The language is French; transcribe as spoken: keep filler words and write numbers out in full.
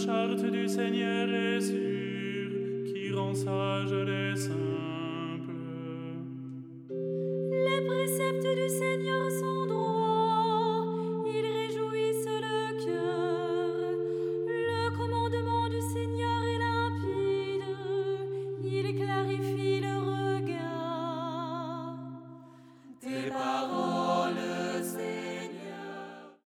charte du Seigneur est sûre, qui rend sage les saints.